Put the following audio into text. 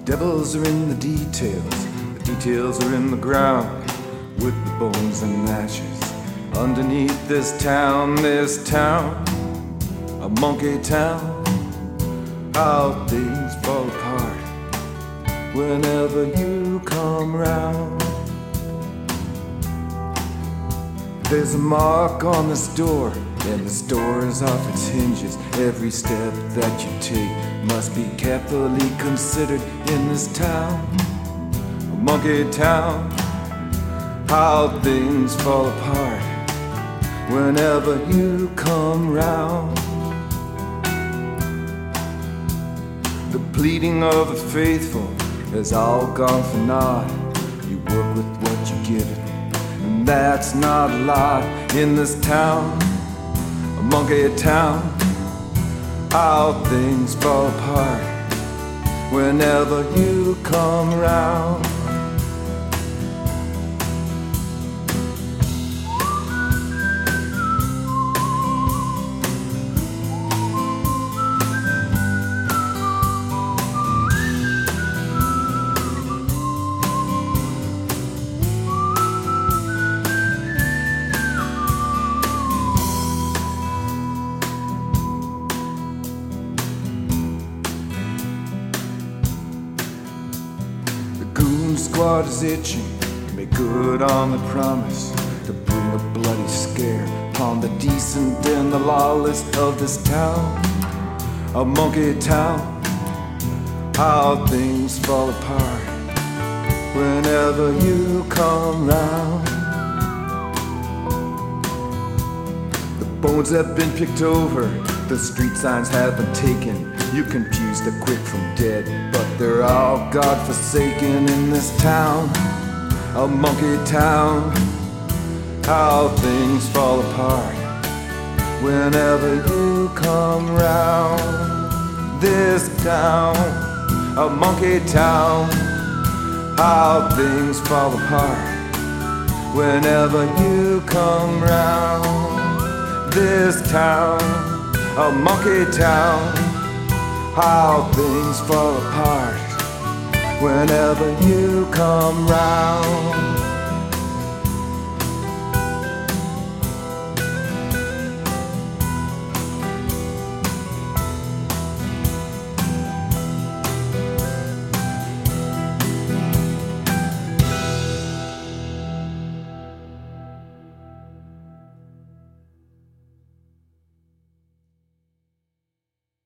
Devils are in the details are in the ground, with the bones and ashes. Underneath this town, a monkey town. How things fall apart whenever you come round. There's a mark on this door, and this door is off its hinges. Every step that you take must be carefully considered in this town, a monkey town. How things fall apart whenever you come round. The pleading of the faithful has all gone for naught. You work with what you give it, and that's not a lot in this town, a monkey town. How things fall apart whenever you come round. Squad is itching to make good on the promise to bring a bloody scare upon the decent and the lawless of this town, a monkey town. How things fall apart whenever you come round. The bones have been picked over, the street signs have been taken. You confuse the quick from dead, but they're all God-forsaken in this town, a monkey town. How things fall apart whenever you come round. This town, a monkey town. How things fall apart whenever you come round. This town, a monkey town. How things fall apart whenever you come round.